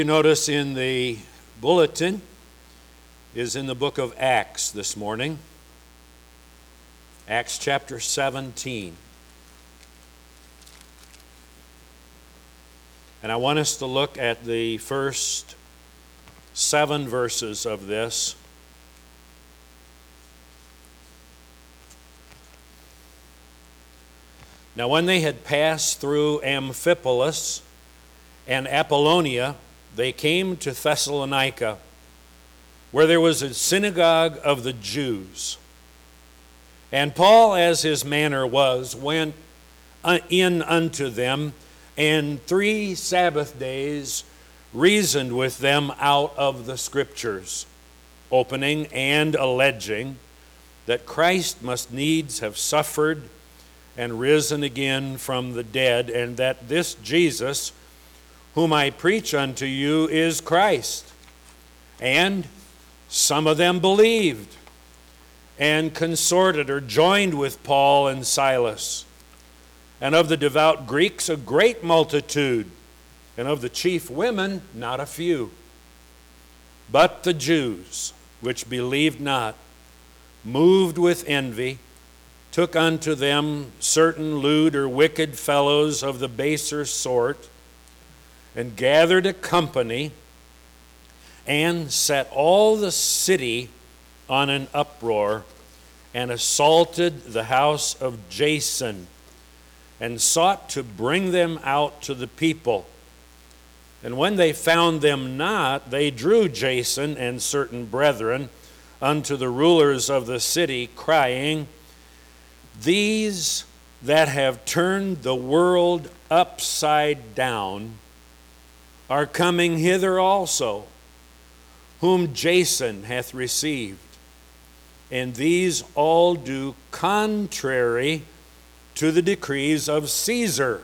You notice in the bulletin is in the book of Acts this morning, Acts chapter 17. And I want us to look at the first 7 verses of this. Now when they had passed through Amphipolis and Apollonia, they came to Thessalonica, where there was a synagogue of the Jews. And Paul, as his manner was, went in unto them, and 3 Sabbath days reasoned with them out of the Scriptures, opening and alleging that Christ must needs have suffered and risen again from the dead, and that this Jesus, whom I preach unto you, is Christ. And some of them believed and consorted or joined with Paul and Silas. And of the devout Greeks a great multitude, and of the chief women not a few. But the Jews, which believed not, moved with envy, took unto them certain lewd or wicked fellows of the baser sort, and gathered a company, and set all the city on an uproar, and assaulted the house of Jason, and sought to bring them out to the people. And when they found them not, they drew Jason and certain brethren unto the rulers of the city, crying, These that have turned the world upside down are coming hither also, whom Jason hath received. And these all do contrary to the decrees of Caesar,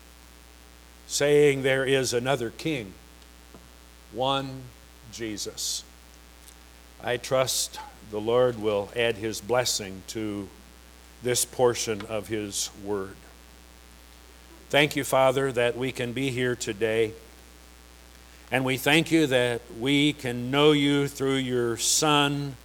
saying there is another king, one Jesus. I trust the Lord will add his blessing to this portion of his word. Thank you, Father, that we can be here today. And we thank you that we can know you through your Son,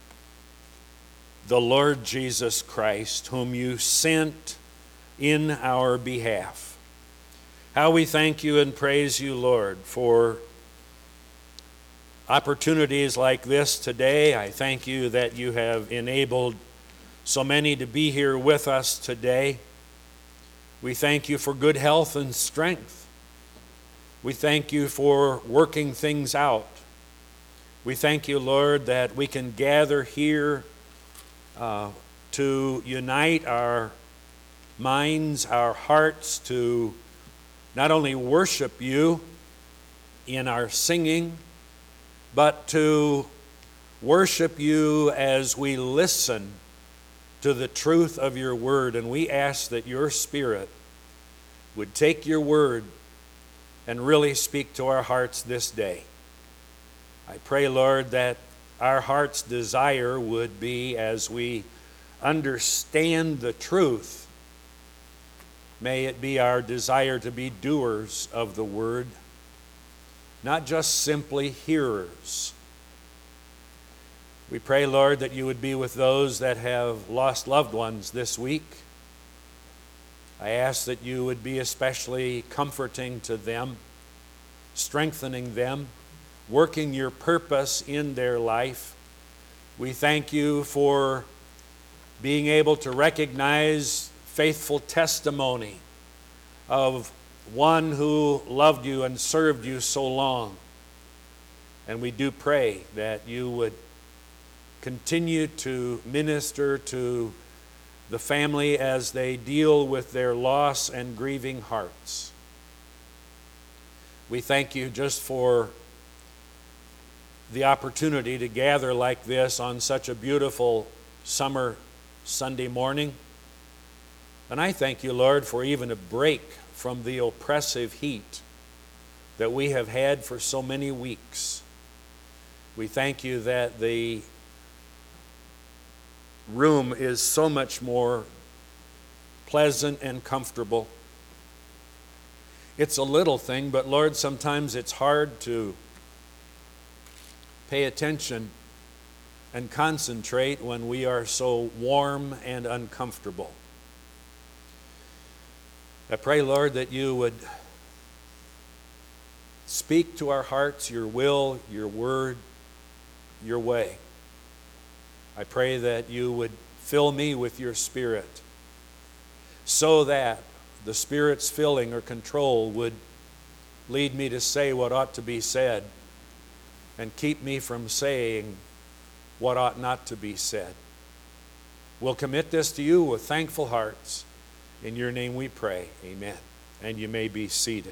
the Lord Jesus Christ, whom you sent in our behalf. How we thank you and praise you, Lord, for opportunities like this today. I thank you that you have enabled so many to be here with us today. We thank you for good health and strength. We thank you for working things out. We thank you, Lord, that we can gather here to unite our minds, our hearts, to not only worship you in our singing, but to worship you as we listen to the truth of your word. And we ask that your Spirit would take your word and really speak to our hearts this day. I pray, Lord, that our heart's desire would be, as we understand the truth, may it be our desire to be doers of the word, not just simply hearers. We pray, Lord, that you would be with those that have lost loved ones this week. I ask that you would be especially comforting to them, strengthening them, working your purpose in their life. We thank you for being able to recognize faithful testimony of one who loved you and served you so long. And we do pray that you would continue to minister to the family as they deal with their loss and grieving hearts. We thank you just for the opportunity to gather like this on such a beautiful summer Sunday morning. And I thank you, Lord, for even a break from the oppressive heat that we have had for so many weeks. We thank you that the room is so much more pleasant and comfortable. It's a little thing, but Lord, sometimes it's hard to pay attention and concentrate when we are so warm and uncomfortable. I pray, Lord, that you would speak to our hearts your will, your word, your way. I pray that you would fill me with your Spirit so that the Spirit's filling or control would lead me to say what ought to be said and keep me from saying what ought not to be said. We'll commit this to you with thankful hearts. In your name we pray. Amen. And you may be seated.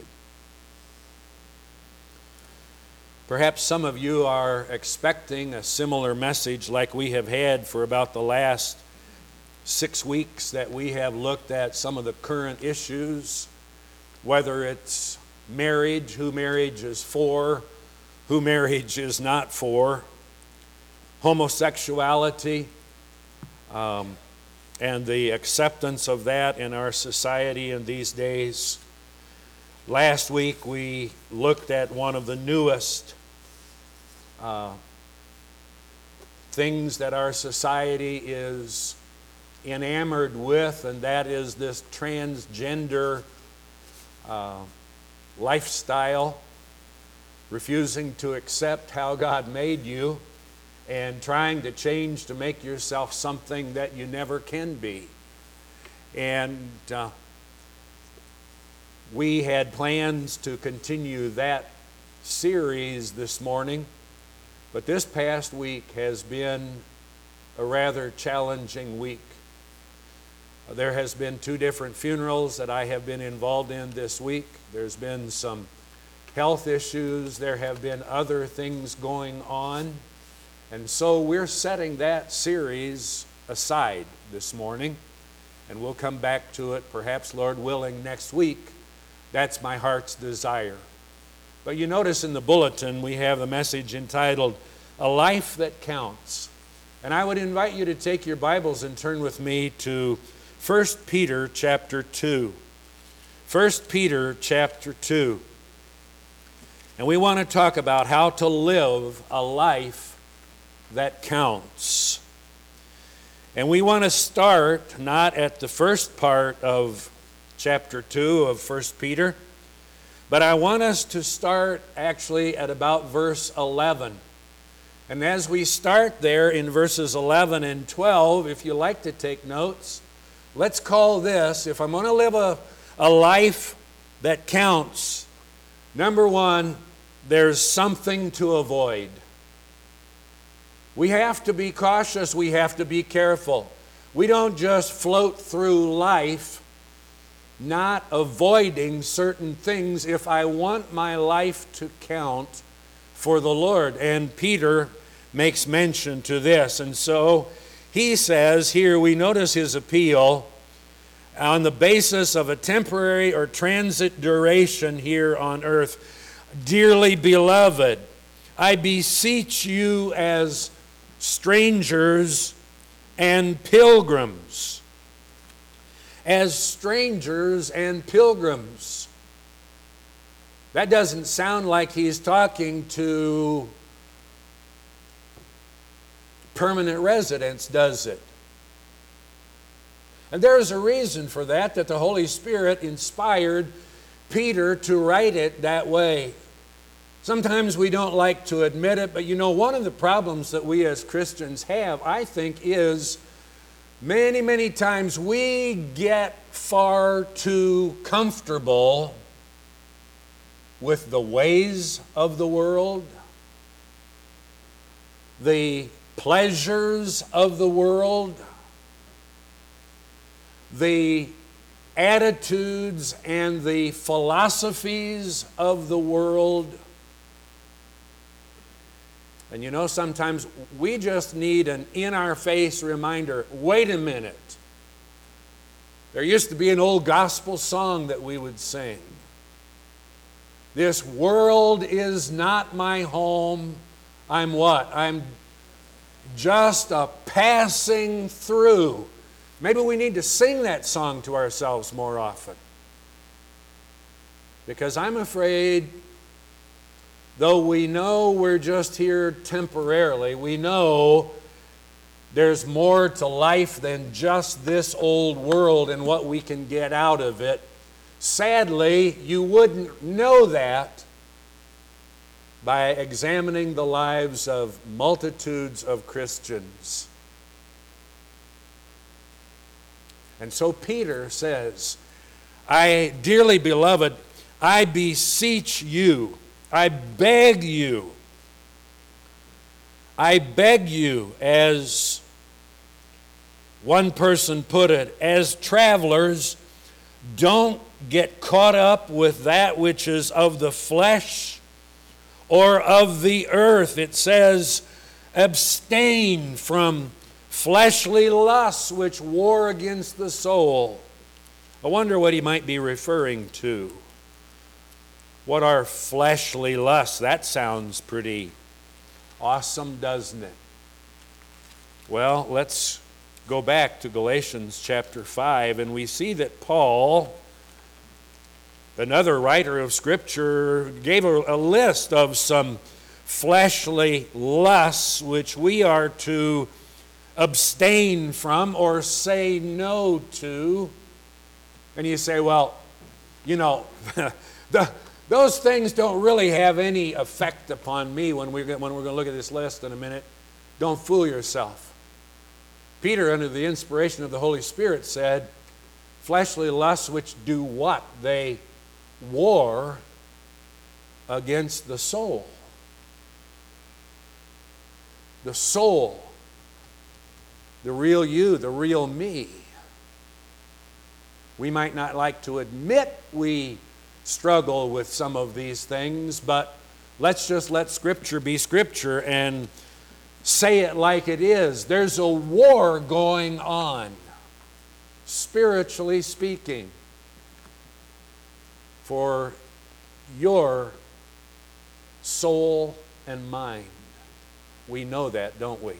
Perhaps some of you are expecting a similar message like we have had for about the last 6 weeks that we have looked at some of the current issues, whether it's marriage, who marriage is for, who marriage is not for, homosexuality, and the acceptance of that in our society in these days. Last week we looked at one of the newest things that our society is enamored with, and that is this transgender lifestyle, refusing to accept how God made you and trying to change to make yourself something that you never can be. And we had plans to continue that series this morning, but this past week has been a rather challenging week. There has been 2 different funerals that I have been involved in this week. There's been some health issues. There have been other things going on. And so we're setting that series aside this morning, and we'll come back to it, perhaps, Lord willing, next week. That's my heart's desire. But you notice in the bulletin we have the message entitled, A Life That Counts. And I would invite you to take your Bibles and turn with me to 1 Peter chapter 2. 1 Peter chapter 2. And we want to talk about how to live a life that counts. And we want to start not at the first part of chapter 2 of 1 Peter, but I want us to start actually at about verse 11. And as we start there in verses 11 and 12, if you like to take notes, let's call this, if I'm going to live a life that counts, number 1, there's something to avoid. We have to be cautious. We have to be careful. We don't just float through life not avoiding certain things if I want my life to count for the Lord. And Peter makes mention to this. And so he says here, we notice his appeal on the basis of a temporary or transit duration here on earth. Dearly beloved, I beseech you as strangers and pilgrims. As strangers and pilgrims. That doesn't sound like he's talking to permanent residents, does it? And there's a reason for that the Holy Spirit inspired Peter to write it that way. Sometimes we don't like to admit it, but you know, one of the problems that we as Christians have, I think, is many, many times we get far too comfortable with the ways of the world, the pleasures of the world, the attitudes and the philosophies of the world. And you know, sometimes we just need an in-our-face reminder, wait a minute. There used to be an old gospel song that we would sing. This world is not my home. I'm what? I'm just a passing through. Maybe we need to sing that song to ourselves more often. Because I'm afraid, though we know we're just here temporarily, we know there's more to life than just this old world and what we can get out of it. Sadly, you wouldn't know that by examining the lives of multitudes of Christians. And so Peter says, I dearly beloved, I beseech you, I beg you, as one person put it, as travelers, don't get caught up with that which is of the flesh or of the earth. It says, abstain from fleshly lusts which war against the soul. I wonder what he might be referring to. What are fleshly lusts? That sounds pretty awesome, doesn't it? Well, let's go back to Galatians chapter 5, and we see that Paul, another writer of Scripture, gave a list of some fleshly lusts which we are to abstain from or say no to. And you say, well, those things don't really have any effect upon me when we're going to look at this list in a minute. Don't fool yourself. Peter, under the inspiration of the Holy Spirit, said, fleshly lusts which do what? They war against the soul. The soul. The real you, the real me. We might not like to admit we struggle with some of these things, but let's just let Scripture be Scripture and say it like it is. There's a war going on, spiritually speaking, for your soul and mind. We know that, don't we?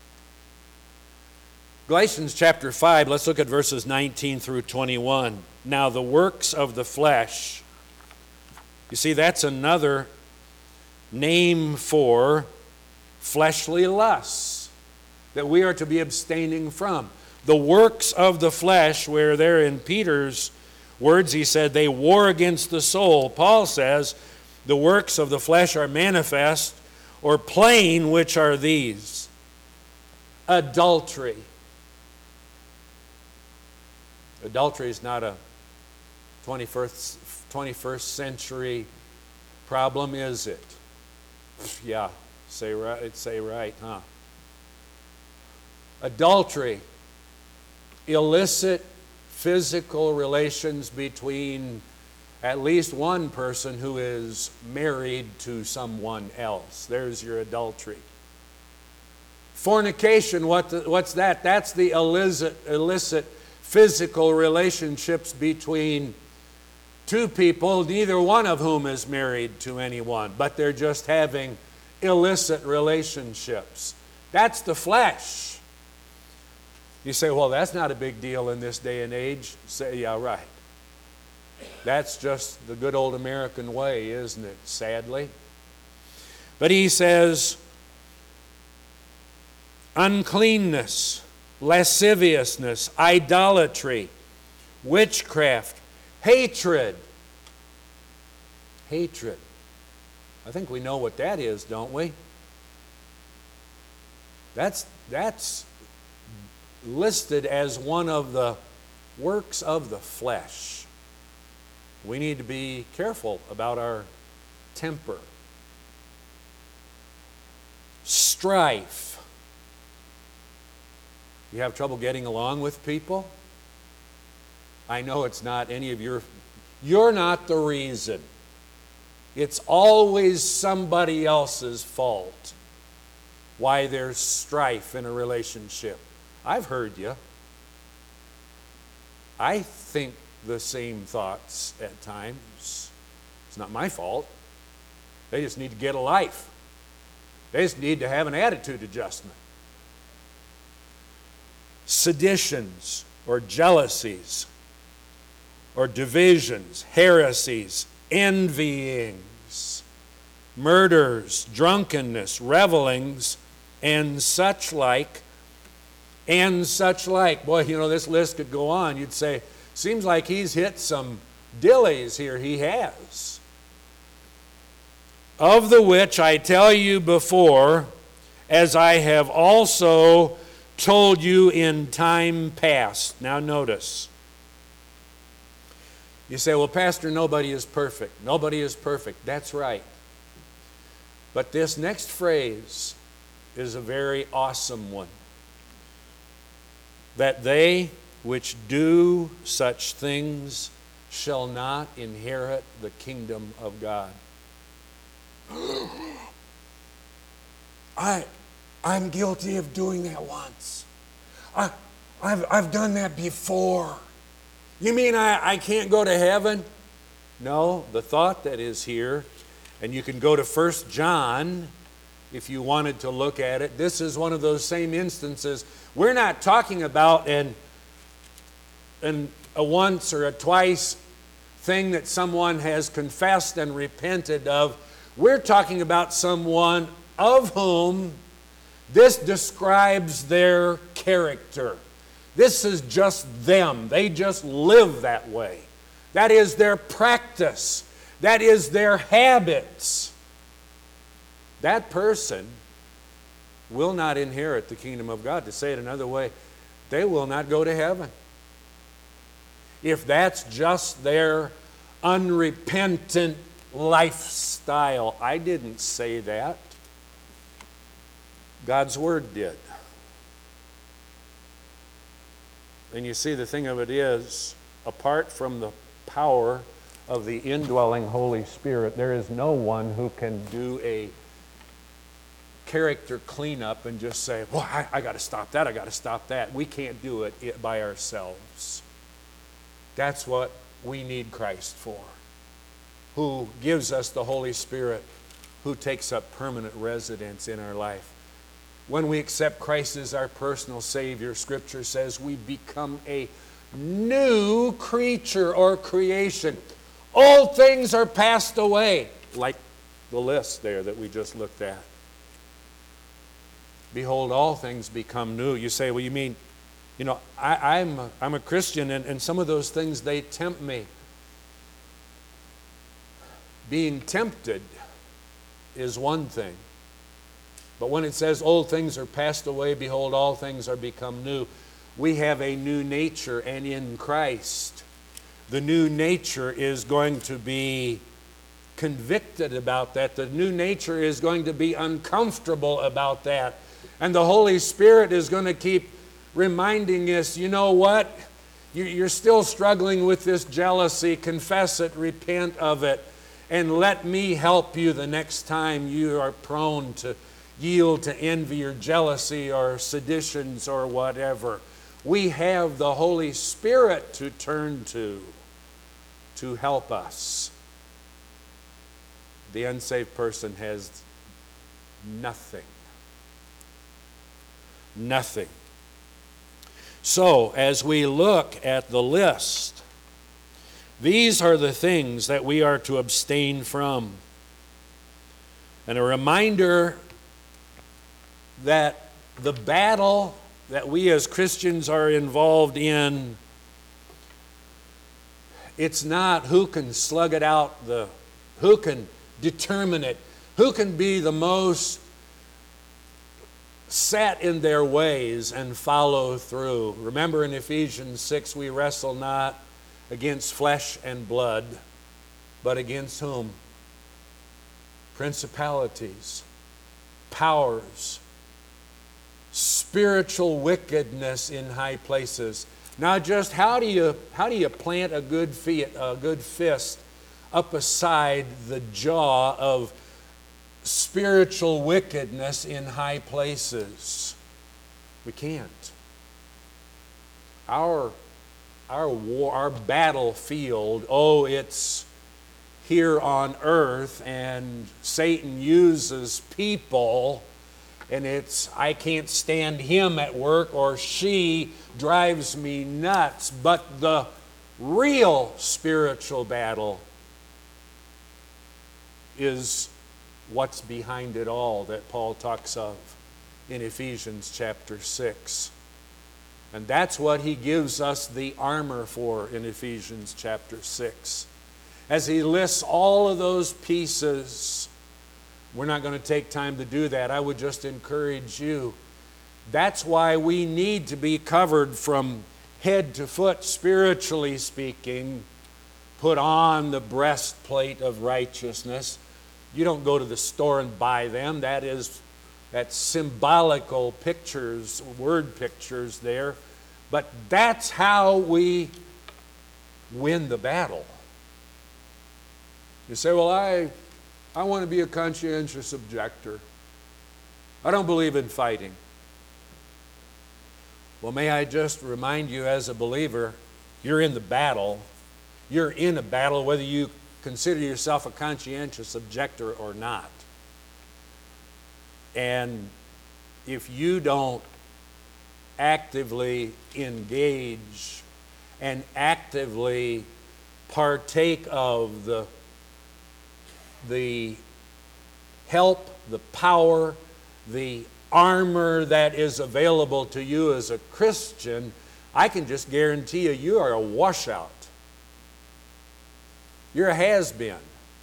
Galatians chapter 5, let's look at verses 19 through 21. Now the works of the flesh. You see, that's another name for fleshly lusts that we are to be abstaining from. The works of the flesh, where there in Peter's words he said they war against the soul. Paul says the works of the flesh are manifest or plain, which are these: adultery. Adultery is not a 21st century problem, is it? Yeah, say right, huh? Adultery, illicit physical relations between at least one person who is married to someone else. There's your adultery. Fornication, what's that? That's the illicit physical relationships between two people, neither one of whom is married to anyone, but they're just having illicit relationships. That's the flesh. You say, well, that's not a big deal in this day and age. Say, yeah, right. That's just the good old American way, isn't it, sadly? But he says, uncleanness, lasciviousness, idolatry, witchcraft, hatred. Hatred. I think we know what that is, don't we? That's listed as one of the works of the flesh. We need to be careful about our temper. Strife. You have trouble getting along with people? I know it's not any of you're not the reason. It's always somebody else's fault why there's strife in a relationship. I've heard you. I think the same thoughts at times. It's not my fault. They just need to get a life. They just need to have an attitude adjustment. Seditions or jealousies or divisions, heresies, envyings, murders, drunkenness, revelings, and such like, and such like. Boy, this list could go on. You'd say, seems like he's hit some dillies here. He has. Of the which I tell you before, as I have also told you in time past. Now notice. You say, well, Pastor, nobody is perfect. Nobody is perfect. That's right. But this next phrase is a very awesome one. That they which do such things shall not inherit the kingdom of God. I'm guilty of doing that once. I've done that before. You mean I can't go to heaven? No, the thought that is here, and you can go to 1 John if you wanted to look at it. This is one of those same instances. We're not talking about a once or a twice thing that someone has confessed and repented of. We're talking about someone of whom this describes their character. This is just them. They just live that way. That is their practice. That is their habits. That person will not inherit the kingdom of God. To say it another way, they will not go to heaven. If that's just their unrepentant lifestyle. I didn't say that. God's Word did. And you see, the thing of it is, apart from the power of the indwelling Holy Spirit, there is no one who can do a character cleanup and just say, well, I got to stop that, I got to stop that. We can't do it by ourselves. That's what we need Christ for, who gives us the Holy Spirit, who takes up permanent residence in our life. When we accept Christ as our personal Savior, Scripture says we become a new creature or creation. Old things are passed away, like the list there that we just looked at. Behold, all things become new. You say, well, you mean, I'm a Christian, and some of those things, they tempt me. Being tempted is one thing. But when it says old things are passed away, behold, all things are become new, we have a new nature, and in Christ, the new nature is going to be convicted about that. The new nature is going to be uncomfortable about that. And the Holy Spirit is going to keep reminding us, you know what? You're still struggling with this jealousy. Confess it, repent of it, and let me help you the next time you are prone to yield to envy or jealousy or seditions or whatever. We have the Holy Spirit to turn to help us. The unsaved person has nothing. Nothing. So, as we look at the list, these are the things that we are to abstain from. And a reminder that the battle that we as Christians are involved in, it's not who can slug it out, who can determine it, who can be the most set in their ways and follow through. Remember in Ephesians 6, we wrestle not against flesh and blood, but against whom? Principalities, powers, spiritual wickedness in high places. Now, just how do you plant a good fist up beside the jaw of spiritual wickedness in high places? We can't. Our battlefield, it's here on earth, and Satan uses people. And I can't stand him at work, or she drives me nuts. But the real spiritual battle is what's behind it all that Paul talks of in Ephesians chapter 6. And that's what he gives us the armor for in Ephesians chapter 6. As he lists all of those pieces, we're not going to take time to do that. I would just encourage you. That's why we need to be covered from head to foot, spiritually speaking. Put on the breastplate of righteousness. You don't go to the store and buy them. That's symbolical pictures, word pictures there. But that's how we win the battle. You say, well, I want to be a conscientious objector. I don't believe in fighting. Well, may I just remind you as a believer, you're in the battle. You're in a battle whether you consider yourself a conscientious objector or not. And if you don't actively engage and actively partake of the help, the power, the armor that is available to you as a Christian, I can just guarantee you, you are a washout. You're a has-been.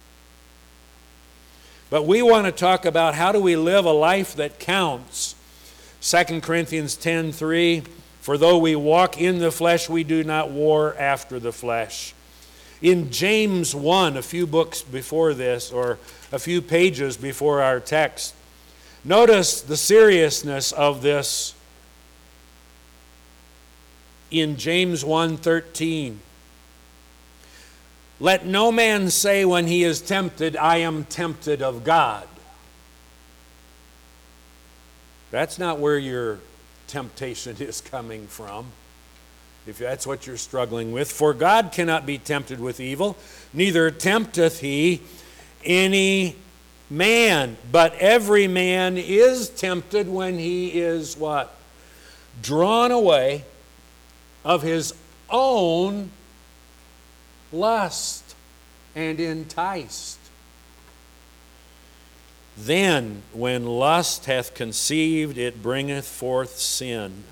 But we want to talk about how do we live a life that counts. 2 Corinthians 10:3, for though we walk in the flesh, we do not war after the flesh. In James 1, a few books before this, or a few pages before our text, notice the seriousness of this in James 1:13. Let no man say when he is tempted, I am tempted of God. That's not where your temptation is coming from, if that's what you're struggling with. For God cannot be tempted with evil, neither tempteth he any man. But every man is tempted when he is what? Drawn away of his own lust and enticed. Then, when lust hath conceived, it bringeth forth sin.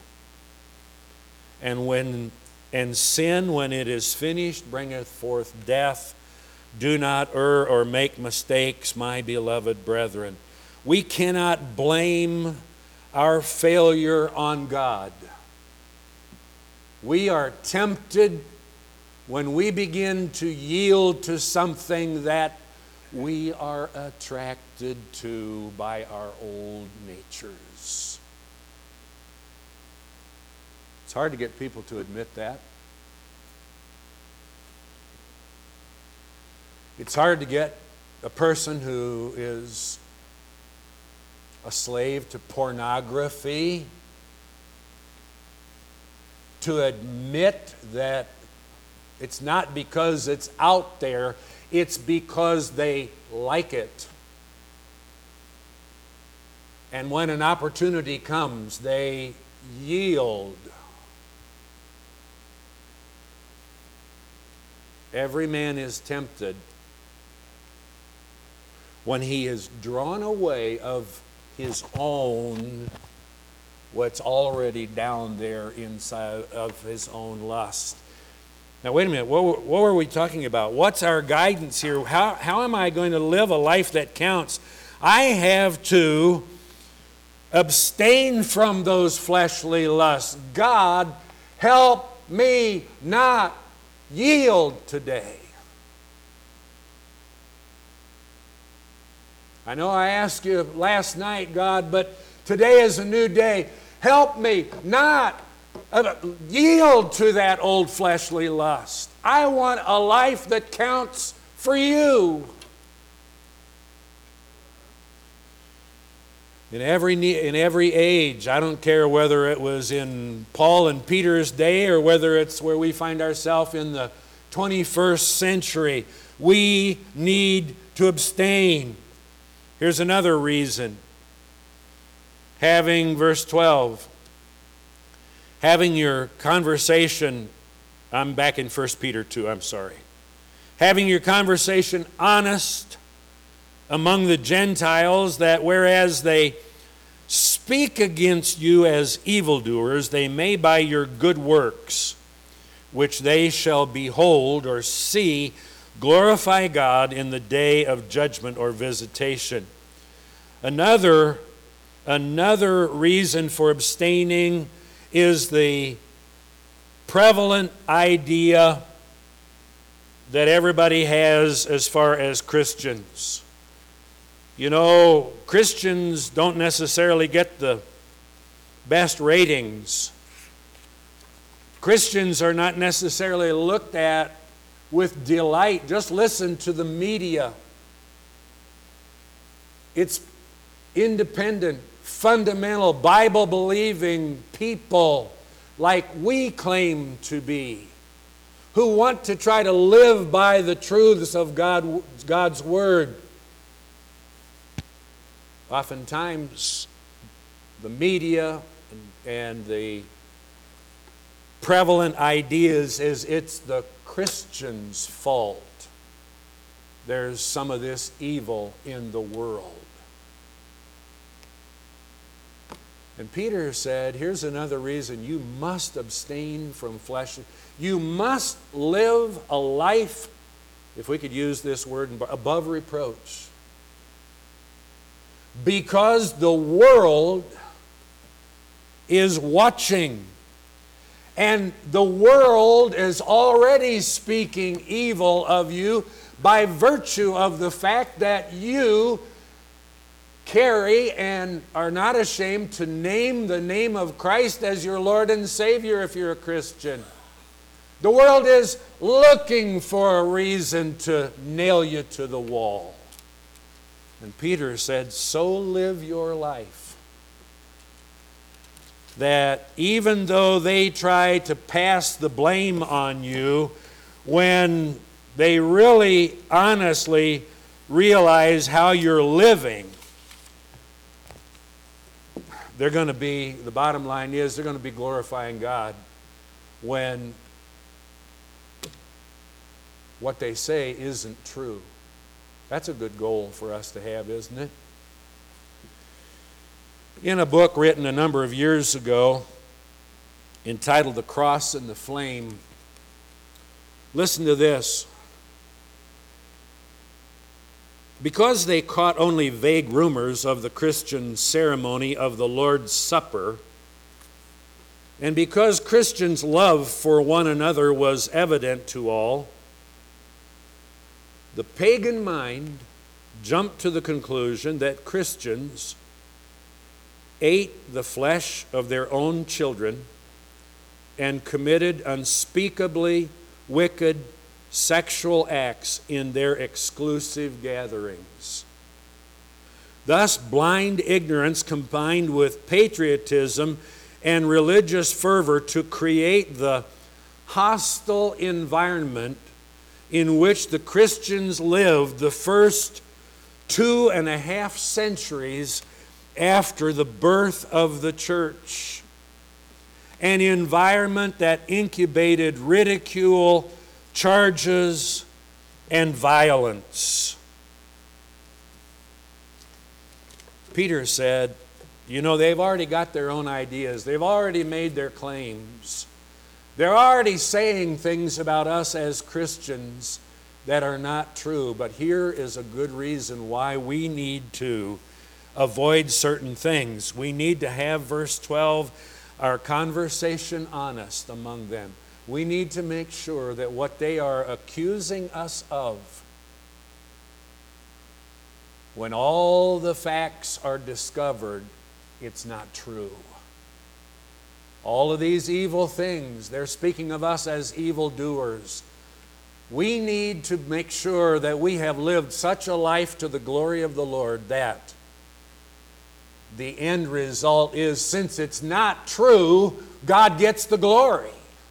And sin, when it is finished, bringeth forth death. Do not err or make mistakes, my beloved brethren. We cannot blame our failure on God. We are tempted when we begin to yield to something that we are attracted to by our old natures. It's hard to get people to admit that. It's hard to get a person who is a slave to pornography to admit that it's not because it's out there, it's because they like it. And when an opportunity comes, they yield. Every man is tempted when he is drawn away of his own, what's already down there inside of his own lust. Now, wait a minute. What were we talking about? What's our guidance here? How am I going to live a life that counts? I have to abstain from those fleshly lusts. God, help me not yield today. I know I asked you last night, God, but today is a new day. Help me not yield to that old fleshly lust. I want a life that counts for you. In every age, I don't care whether it was in Paul and Peter's day or whether it's where we find ourselves in the 21st century, we need to abstain. Here's another reason. Verse 12, having your conversation, I'm back in 1 Peter 2, I'm sorry. Having your conversation honest among the Gentiles, that whereas they speak against you as evildoers, they may by your good works, which they shall behold or see, glorify God in the day of judgment or visitation. Another reason for abstaining is the prevalent idea that everybody has as far as Christians. You know, Christians don't necessarily get the best ratings. Christians are not necessarily looked at with delight. Just listen to the media. It's independent, fundamental, Bible-believing people like we claim to be, who want to try to live by the truths of God's Word. Oftentimes, the media and the prevalent ideas is it's the Christian's fault. There's some of this evil in the world. And Peter said, here's another reason you must abstain from flesh. You must live a life, if we could use this word, above reproach. Because the world is watching. And the world is already speaking evil of you by virtue of the fact that you carry and are not ashamed to name the name of Christ as your Lord and Savior if you're a Christian. The world is looking for a reason to nail you to the wall. And Peter said, so live your life, that even though they try to pass the blame on you, when they really honestly realize how you're living, they're going to be, the bottom line is, they're going to be glorifying God when what they say isn't true. That's a good goal for us to have, isn't it? In a book written a number of years ago, entitled The Cross and the Flame, listen to this. Because they caught only vague rumors of the Christian ceremony of the Lord's Supper, and because Christians' love for one another was evident to all, the pagan mind jumped to the conclusion that Christians ate the flesh of their own children and committed unspeakably wicked sexual acts in their exclusive gatherings. Thus, blind ignorance combined with patriotism and religious fervor to create the hostile environment in which the Christians lived the first 2.5 centuries after the birth of the church. An environment that incubated ridicule, charges, and violence. Peter said, you know, they've already got their own ideas. They've already made their claims. They're already saying things about us as Christians that are not true. But here is a good reason why we need to avoid certain things. We need to have, verse 12, our conversation honest among them. We need to make sure that what they are accusing us of, when all the facts are discovered, it's not true. All of these evil things, they're speaking of us as evildoers. We need to make sure that we have lived such a life to the glory of the Lord that the end result is, since it's not true, God gets the glory,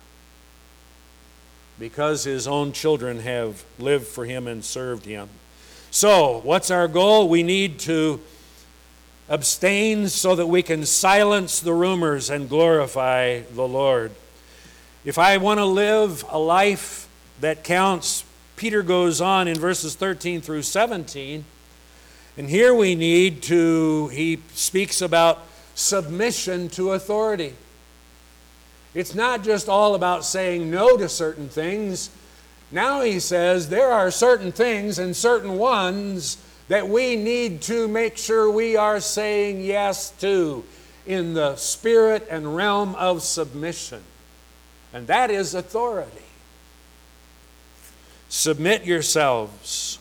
because His own children have lived for Him and served Him. So, what's our goal? We need to abstain so that we can silence the rumors and glorify the Lord. If I want to live a life that counts, Peter goes on in verses 13 through 17 And here he speaks about submission to authority. It's not just all about saying no to certain things. Now he says there are certain things and certain ones that we need to make sure we are saying yes to in the spirit and realm of submission. And that is authority. Submit yourselves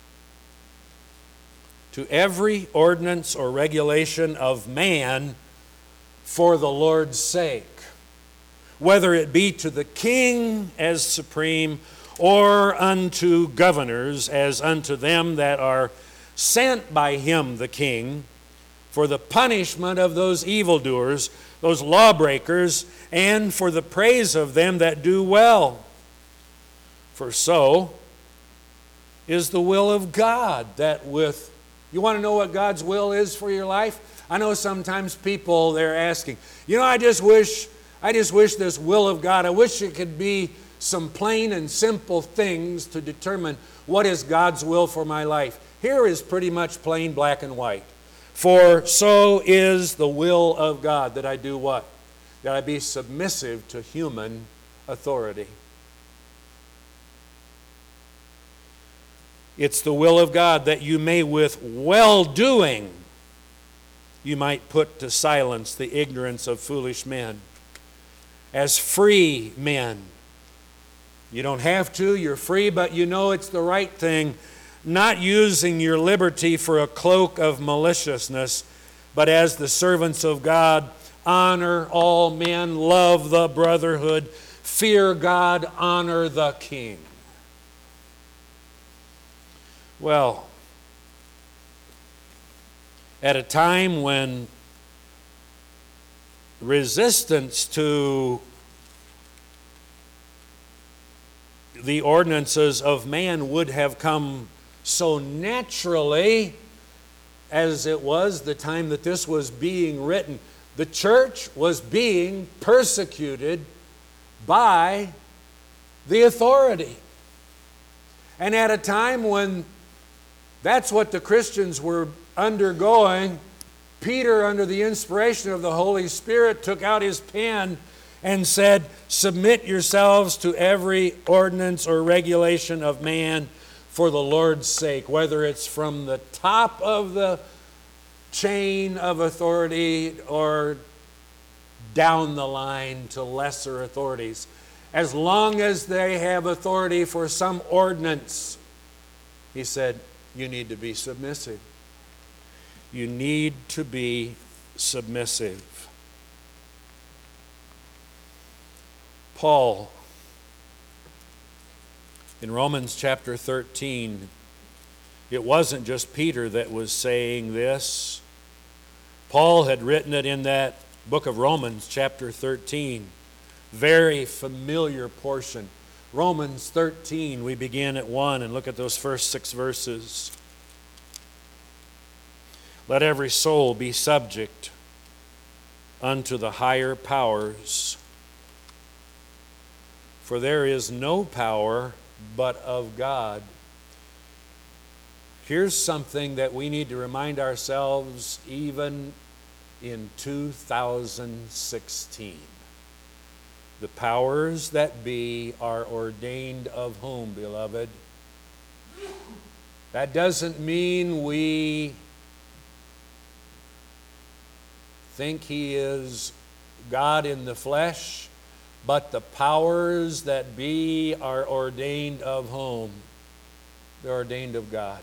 to every ordinance or regulation of man for the Lord's sake, whether it be to the king as supreme, or unto governors as unto them that are sent by him the king, for the punishment of those evildoers, those lawbreakers, and for the praise of them that do well. For so is the will of God, that with... You want to know what God's will is for your life? I know sometimes people, they're asking, I just wish this will of God, I wish it could be some plain and simple things to determine what is God's will for my life. Here is pretty much plain black and white. For so is the will of God, that I do what? That I be submissive to human authority. It's the will of God that you may with well-doing, you might put to silence the ignorance of foolish men. As free men. You don't have to, you're free, but you know it's the right thing, not using your liberty for a cloak of maliciousness, but as the servants of God, honor all men, love the brotherhood, fear God, honor the king. Well, at a time when resistance to the ordinances of man would have come so naturally as it was the time that this was being written. The church was being persecuted by the authority. And at a time when that's what the Christians were undergoing, Peter, under the inspiration of the Holy Spirit, took out his pen and said, submit yourselves to every ordinance or regulation of man for the Lord's sake, whether it's from the top of the chain of authority or down the line to lesser authorities. As long as they have authority for some ordinance, he said, you need to be submissive. You need to be submissive. Paul, in Romans chapter 13, it wasn't just Peter that was saying this. Paul had written it in that book of Romans chapter 13. Very familiar portion. Romans 13, we begin at 1 and look at those first 6 verses. Let every soul be subject unto the higher powers, for there is no power but of God. Here's something that we need to remind ourselves even in 2016. The powers that be are ordained of whom, beloved? That doesn't mean we think he is God in the flesh, but the powers that be are ordained of whom? They're ordained of God.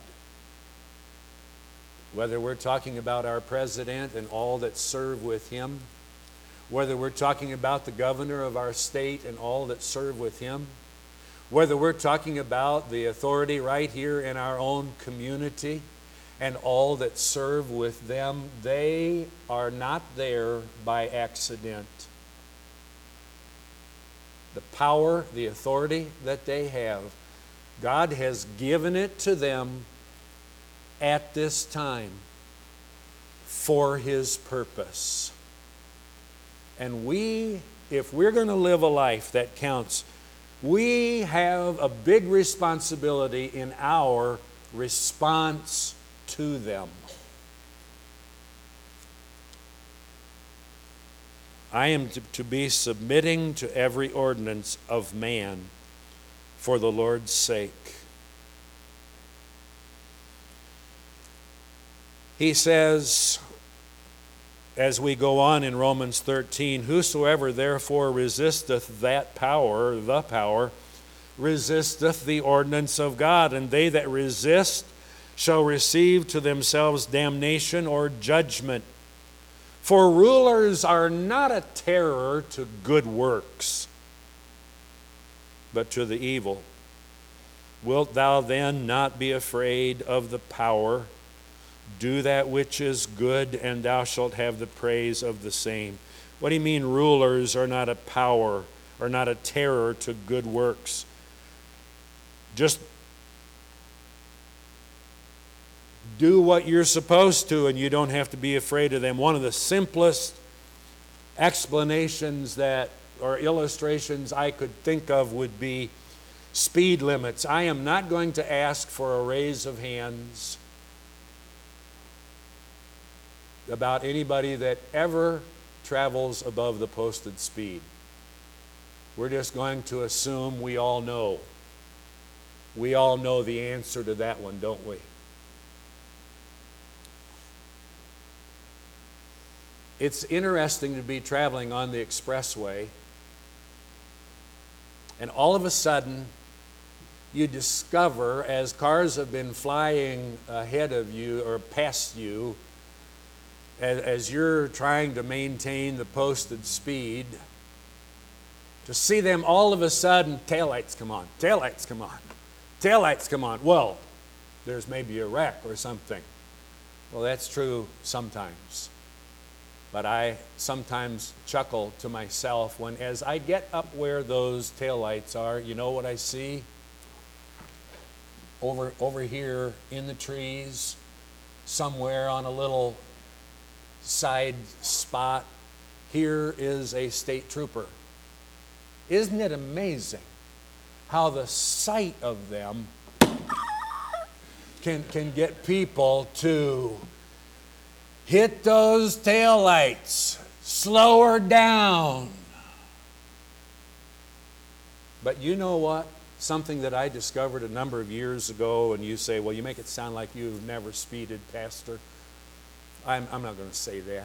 Whether we're talking about our president and all that serve with him, whether we're talking about the governor of our state and all that serve with him, whether we're talking about the authority right here in our own community and all that serve with them, they are not there by accident. The power, the authority that they have, God has given it to them at this time for his purpose. And we, if we're going to live a life that counts, we have a big responsibility in our response to them. I am to be submitting to every ordinance of man for the Lord's sake. He says, as we go on in Romans 13, whosoever therefore resisteth that power, the power, resisteth the ordinance of God, and they that resist shall receive to themselves damnation or judgment. For rulers are not a terror to good works, but to the evil. Wilt thou then not be afraid of the power? Do that which is good, and thou shalt have the praise of the same. What do you mean rulers are not a power or not a terror to good works? Just do what you're supposed to, and you don't have to be afraid of them. One of the simplest explanations or illustrations I could think of would be speed limits. I am not going to ask for a raise of hands about anybody that ever travels above the posted speed. We're just going to assume we all know. We all know the answer to that one, don't we? It's interesting to be traveling on the expressway, and all of a sudden you discover, as cars have been flying ahead of you or past you, as you're trying to maintain the posted speed, to see them all of a sudden, taillights come on, taillights come on, taillights come on. Well, there's maybe a wreck or something. Well, that's true sometimes. But I sometimes chuckle to myself when, as I get up where those taillights are, you know what I see? Over here in the trees, somewhere on a little side spot, here is a state trooper. Isn't it amazing how the sight of them can get people to hit those taillights, slow her down? But you know what? Something that I discovered a number of years ago, and you say, well, you make it sound like you've never speeded, Pastor. I'm not going to say that.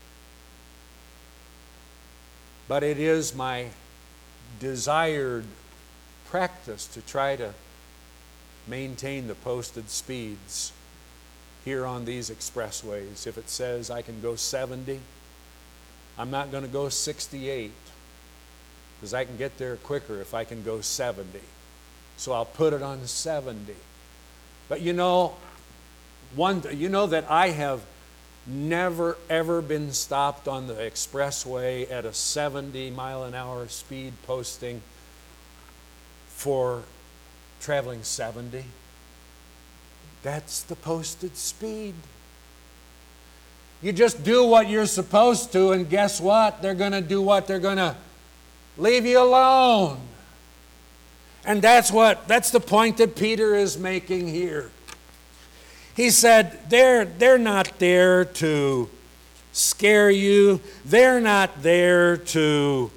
But it is my desired practice to try to maintain the posted speeds here on these expressways. If it says I can go 70, I'm not going to go 68, because I can get there quicker if I can go 70. So I'll put it on 70. But you know that I have never ever been stopped on the expressway at a 70 mile an hour speed posting for traveling 70. That's the posted speed. You just do what you're supposed to, and guess what? They're going to do what? They're going to leave you alone. And that's the point that Peter is making here. He said, they're not there to scare you. They're not there to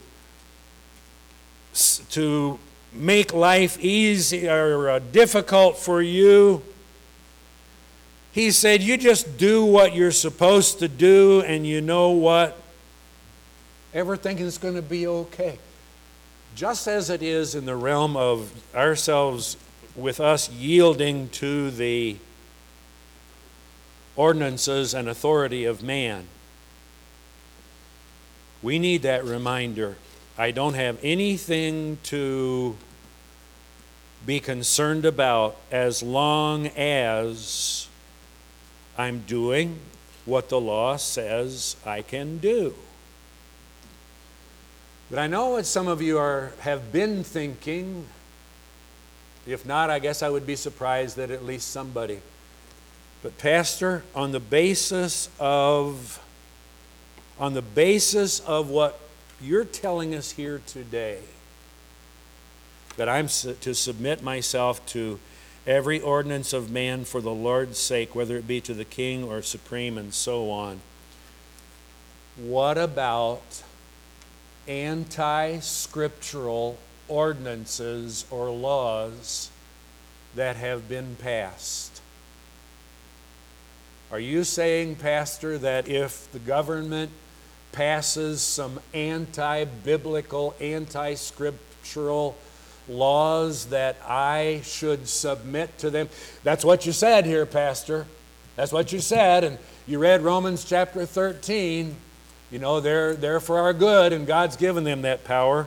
make life easy or difficult for you. He said, you just do what you're supposed to do, and you know what? Everything is going to be okay. Just as it is in the realm of ourselves, with us yielding to the ordinances and authority of man. We need that reminder. I don't have anything to be concerned about as long as I'm doing what the law says I can do. But I know what some of you have been thinking. If not, I guess I would be surprised that at least somebody. But Pastor, on the basis of what you're telling us here today, that I'm to submit myself to every ordinance of man for the Lord's sake, whether it be to the king or supreme, and so on. What about anti-scriptural ordinances or laws that have been passed? Are you saying, Pastor, that if the government passes some anti-biblical, anti-scriptural laws that I should submit to them? That's what you said here, Pastor. That's what you said, and you read Romans chapter 13. You know, they're for our good, and God's given them that power.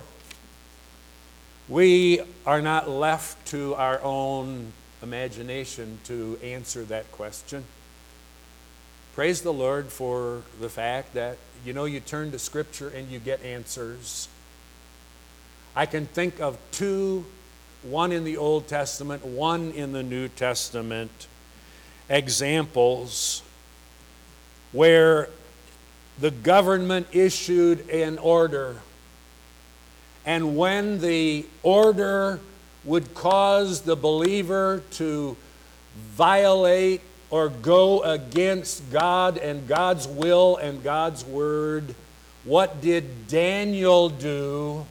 We are not left to our own imagination to answer that question. Praise the Lord for the fact that, you know, you turn to Scripture and you get answers. I can think of two, one in the Old Testament, one in the New Testament, examples where the government issued an order, and when the order would cause the believer to violate or go against God and God's will and God's word, what did Daniel do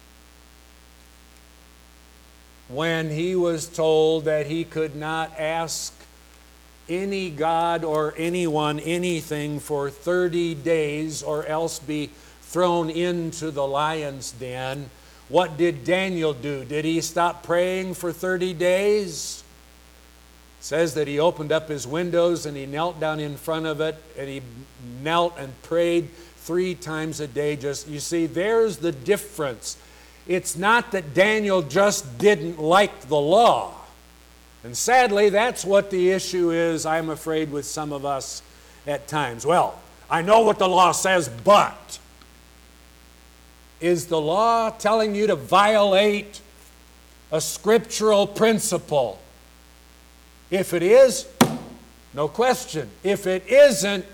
when he was told that he could not ask any God or anyone anything for 30 days or else be thrown into the lion's den? What did Daniel do? Did he stop praying for 30 days? It says that he opened up his windows and he knelt down in front of it, and he knelt and prayed 3 times a day. Just, you see, there's the difference. It's not that Daniel just didn't like the law. And sadly, that's what the issue is, I'm afraid, with some of us at times. Well, I know what the law says, but is the law telling you to violate a scriptural principle? If it is, no question. If it isn't,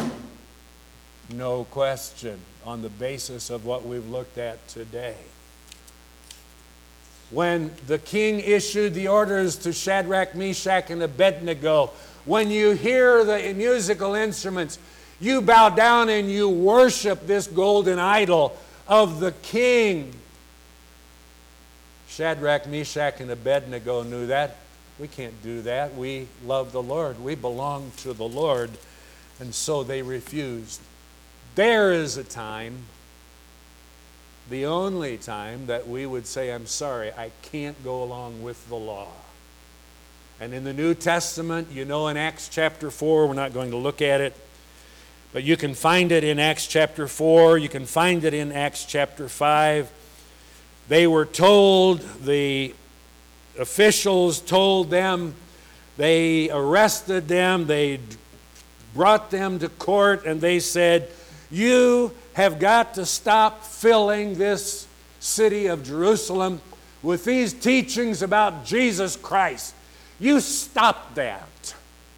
no question, on the basis of what we've looked at today. When the king issued the orders to Shadrach, Meshach, and Abednego, when you hear the musical instruments, you bow down and you worship this golden idol of the king. Shadrach, Meshach, and Abednego knew that. We can't do that. We love the Lord. We belong to the Lord. And so they refused. There is a time, the only time, that we would say, I'm sorry, I can't go along with the law. And in the New Testament, you know, in Acts chapter 4, we're not going to look at it, but you can find it in Acts chapter 4, you can find it in Acts chapter 5. They were told, the officials told them, they arrested them, they brought them to court, and they said, you have got to stop filling this city of Jerusalem with these teachings about Jesus Christ. You stop that.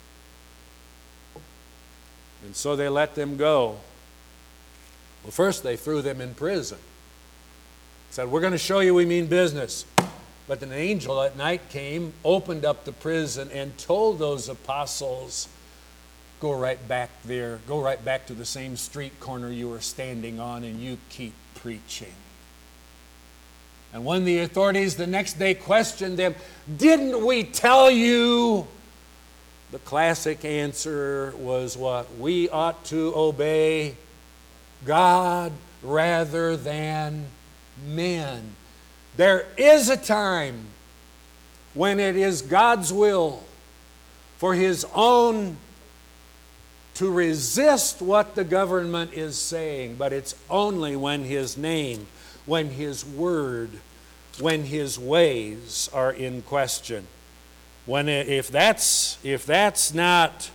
And so they let them go. Well, first they threw them in prison. Said, we're going to show you we mean business. But an angel at night came, opened up the prison, and told those apostles, go right back there, go right back to the same street corner you were standing on, and you keep preaching. And when the authorities the next day questioned them, didn't we tell you? The classic answer was what? We ought to obey God rather than men. There is a time when it is God's will for His own to resist what the government is saying, but it's only when His name, when His word, when His ways are in question. When if that's not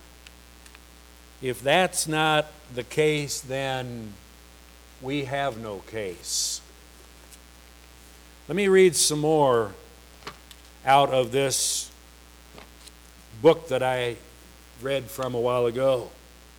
the case, then we have no case. Let me read some more out of this book that I read from a while ago.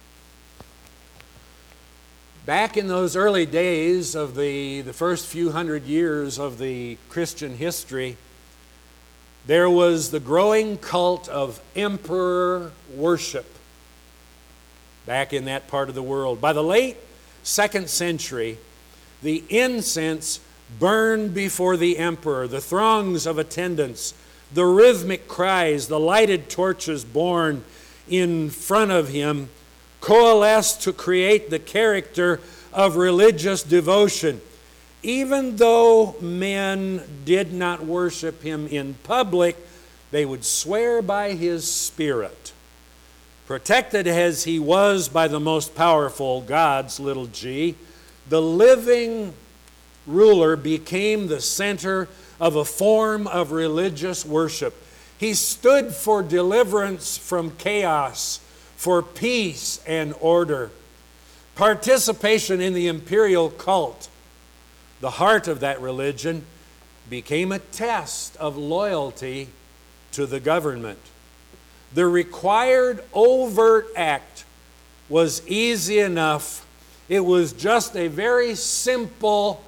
Back in those early days of the first few hundred years of the Christian history, there was the growing cult of emperor worship back in that part of the world. By the late 2nd century, the incense burned before the emperor, the throngs of attendants, the rhythmic cries, the lighted torches borne in front of him coalesced to create the character of religious devotion. Even though men did not worship him in public, they would swear by his spirit. Protected as he was by the most powerful gods, little g, the living ruler became the center of a form of religious worship. He stood for deliverance from chaos, for peace and order. Participation in the imperial cult, the heart of that religion, became a test of loyalty to the government. The required overt act was easy enough. It was just a very simple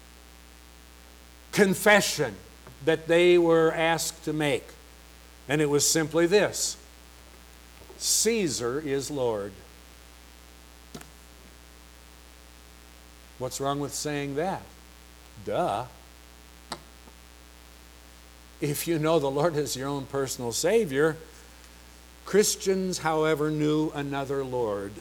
confession that they were asked to make. And it was simply this: Caesar is Lord. What's wrong with saying that? Duh. If you know the Lord is your own personal Savior, Christians, however, knew another Lord.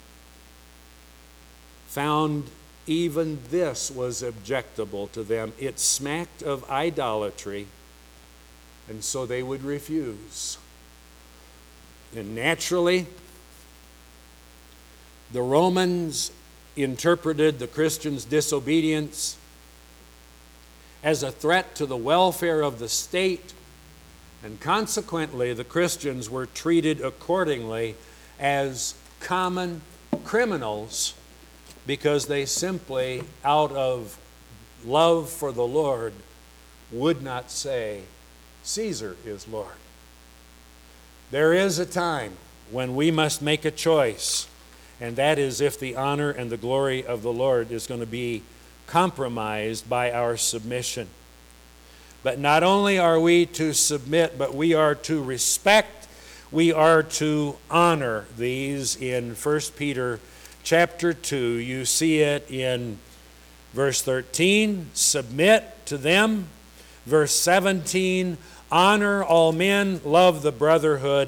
Found even this was objectable to them. It smacked of idolatry, and so they would refuse. And naturally, the Romans interpreted the Christians' disobedience as a threat to the welfare of the state, and consequently the Christians were treated accordingly as common criminals because they simply, out of love for the Lord, would not say, Caesar is Lord. There is a time when we must make a choice, and that is if the honor and the glory of the Lord is going to be compromised by our submission. But not only are we to submit, but we are to respect, we are to honor these. In 1 Peter chapter 2, you see it in verse 13, submit to them. Verse 17, honor all men, love the brotherhood,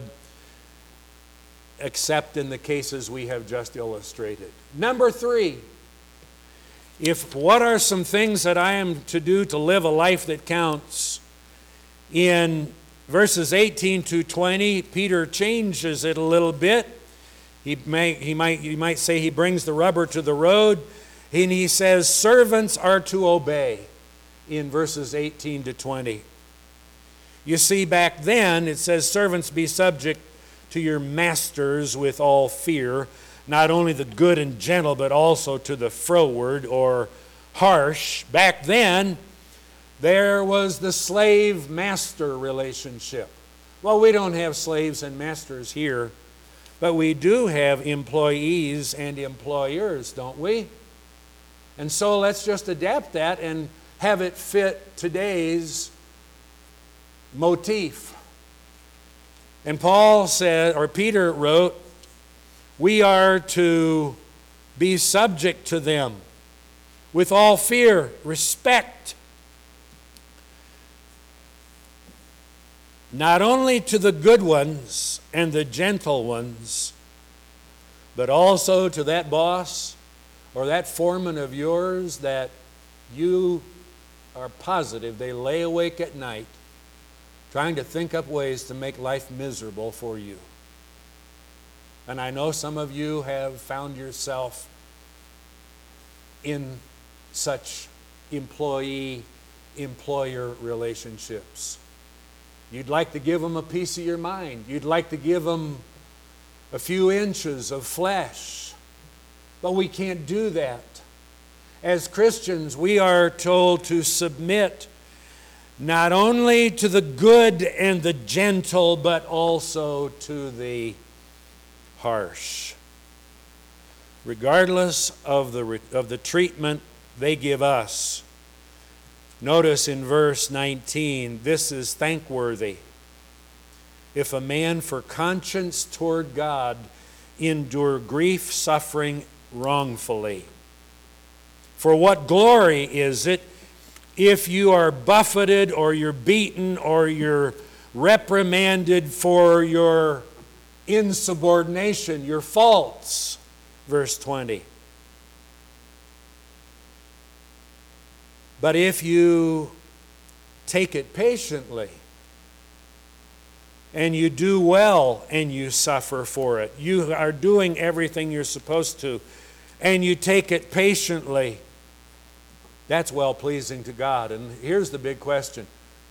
except in the cases we have just illustrated. Number 3, what are some things that I am to do to live a life that counts? In verses 18 to 20, Peter changes it a little bit. You might say he brings the rubber to the road, and he says servants are to obey in verses 18 to 20. You see, back then it says servants be subject to your masters with all fear, not only the good and gentle, but also to the froward or harsh. Back then, there was the slave-master relationship. Well, we don't have slaves and masters here, but we do have employees and employers, don't we? And so let's just adapt that and have it fit today's motif. And Paul said, or Peter wrote, we are to be subject to them with all fear, respect, not only to the good ones and the gentle ones, but also to that boss or that foreman of yours that you are positive they lay awake at night trying to think up ways to make life miserable for you. And I know some of you have found yourself in such employee-employer relationships. You'd like to give them a piece of your mind. You'd like to give them a few inches of flesh. But we can't do that. As Christians, we are told to submit not only to the good and the gentle, but also to the harsh. Regardless of the treatment they give us, Notice in verse 19, this is thankworthy. If a man for conscience toward God endure grief, suffering wrongfully. For what glory is it if you are buffeted or you're beaten or you're reprimanded for your insubordination, your faults? Verse 20. But if you take it patiently, and you do well and you suffer for it, you are doing everything you're supposed to, and you take it patiently, that's well-pleasing to God. And here's the big question.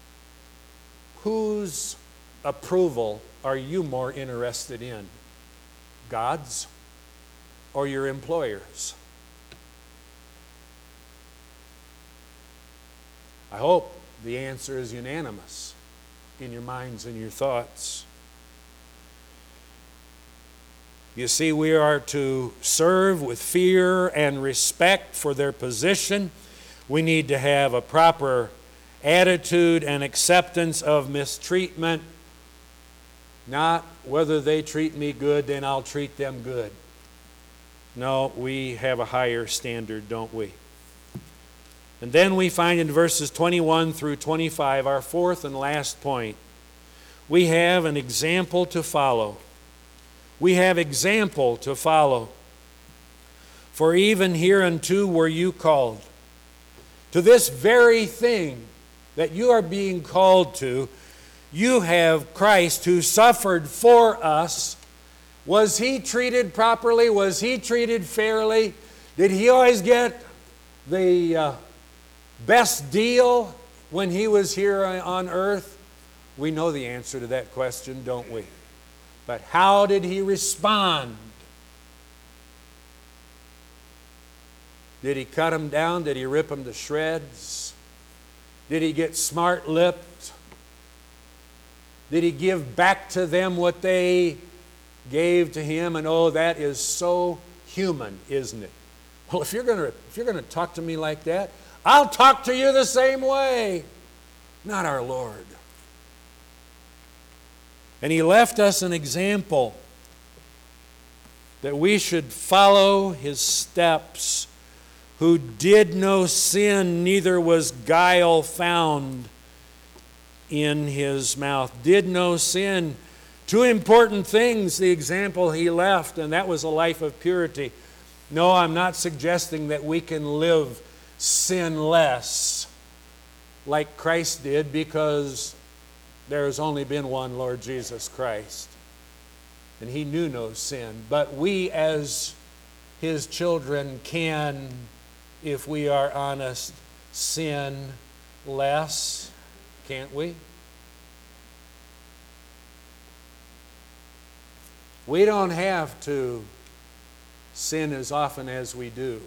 Whose approval are you more interested in? God's or your employer's? I hope the answer is unanimous in your minds and your thoughts. You see, we are to serve with fear and respect for their position. We need to have a proper attitude and acceptance of mistreatment. Not whether they treat me good, then I'll treat them good. No, we have a higher standard, don't we? And then we find in verses 21 through 25, our fourth and last point, we have an example to follow. We have example to follow. For even hereunto were you called. To this very thing that you are being called to, you have Christ who suffered for us. Was he treated properly? Was he treated fairly? Did he always get the best deal when he was here on earth? We know the answer to that question, don't we? But how did he respond? Did he cut them down? Did he rip them to shreds? Did he get smart-lipped? Did he give back to them what they gave to him? And oh, that is so human, isn't it? Well, if you're going to talk to me like that, I'll talk to you the same way. Not our Lord. And he left us an example that we should follow his steps, who did no sin, neither was guile found in his mouth. Did no sin. Two important things, the example he left, and that was a life of purity. No, I'm not suggesting that we can live sinless like Christ did, because there has only been one Lord Jesus Christ, and he knew no sin. But we as his children can, if we are honest, sin less, can't we? We don't have to sin as often as we do.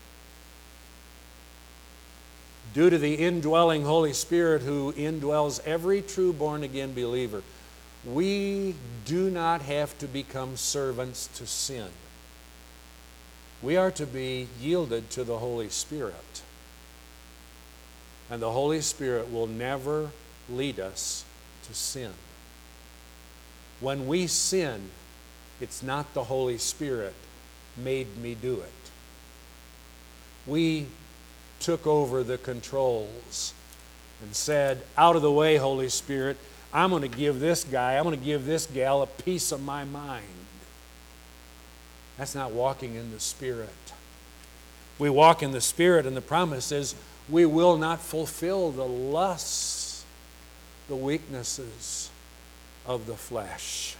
Due to the indwelling Holy Spirit who indwells every true born-again believer, we do not have to become servants to sin. We are to be yielded to the Holy Spirit. And the Holy Spirit will never lead us to sin. When we sin, it's not the Holy Spirit made me do it. We took over the controls and said, out of the way, Holy Spirit, I'm going to give this guy, I'm going to give this gal a piece of my mind. That's not walking in the Spirit. We walk in the Spirit, and the promise is we will not fulfill the lusts, the weaknesses of the flesh.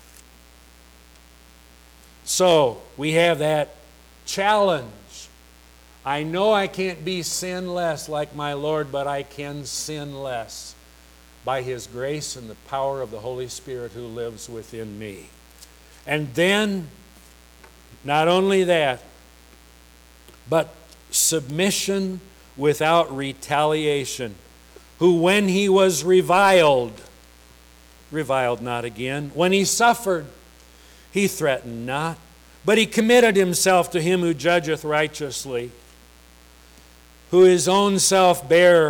So, we have that challenge. I know I can't be sinless like my Lord, but I can sin less by his grace and the power of the Holy Spirit who lives within me. And then, not only that, but submission without retaliation, who when he was reviled not again. When he suffered, he threatened not, but he committed himself to him who judgeth righteously, who his own self bare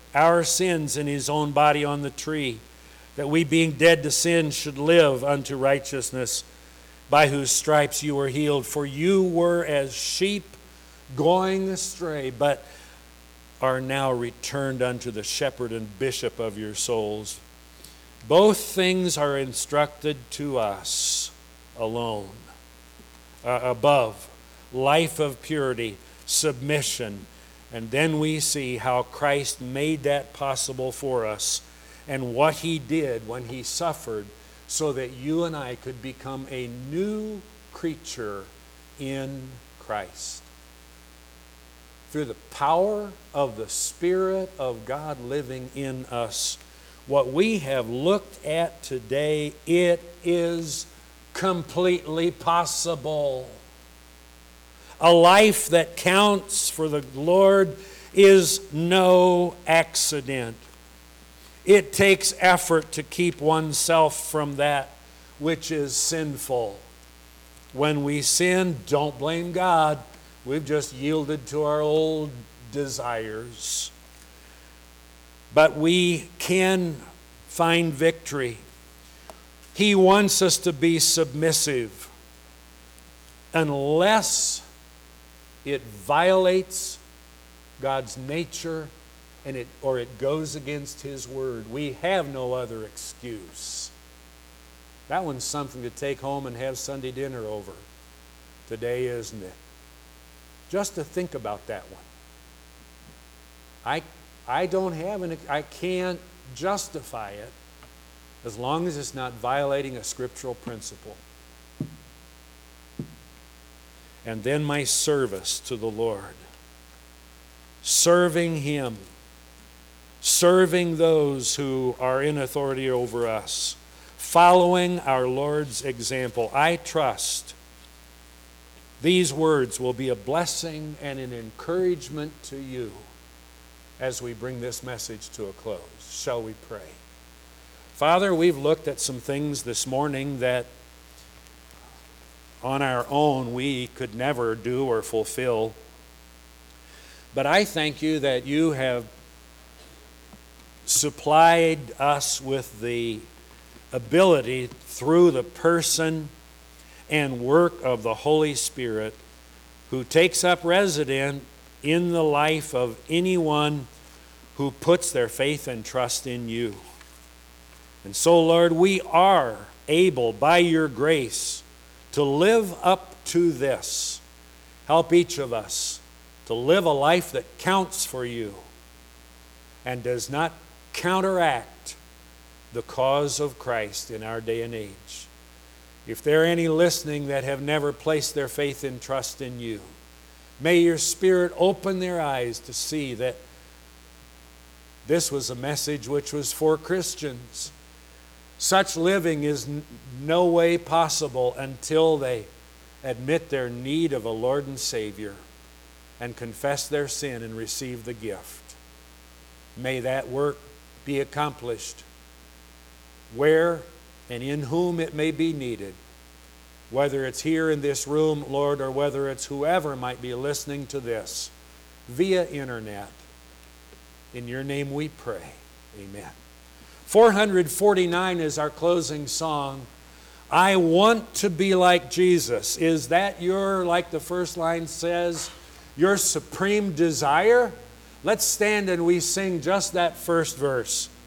our sins in his own body on the tree, that we being dead to sin should live unto righteousness, by whose stripes you were healed. For you were as sheep going astray, but are now returned unto the shepherd and bishop of your souls. Both things are instructed to us alone. Above, life of purity, submission, and then we see how Christ made that possible for us and what he did when he suffered so that you and I could become a new creature in Christ. Through the power of the Spirit of God living in us, what we have looked at today, it is completely possible. A life that counts for the Lord is no accident. It takes effort to keep oneself from that which is sinful. When we sin, don't blame God. We've just yielded to our old desires. But we can find victory. He wants us to be submissive unless it violates God's nature or it goes against his word. We have no other excuse. That one's something to take home and have Sunday dinner over today, isn't it? Just to think about that one. I can't justify it as long as it's not violating a scriptural principle. And then my service to the Lord. Serving him. Serving those who are in authority over us. Following our Lord's example. I trust these words will be a blessing and an encouragement to you as we bring this message to a close. Shall we pray? Father, we've looked at some things this morning that on our own we could never do or fulfill. But I thank you that you have supplied us with the ability through the person and work of the Holy Spirit, who takes up residence in the life of anyone who puts their faith and trust in you. And so, Lord, we are able, by your grace, to live up to this. Help each of us to live a life that counts for you and does not counteract the cause of Christ in our day and age. If there are any listening that have never placed their faith and trust in you, may your Spirit open their eyes to see that this was a message which was for Christians. Such living is no way possible until they admit their need of a Lord and Savior and confess their sin and receive the gift. May that work be accomplished where and in whom it may be needed, whether it's here in this room, Lord, or whether it's whoever might be listening to this via internet. In your name we pray. Amen. 449 is our closing song. I want to be like Jesus. Is that your, like the first line says, your supreme desire? Let's stand and we sing just that first verse.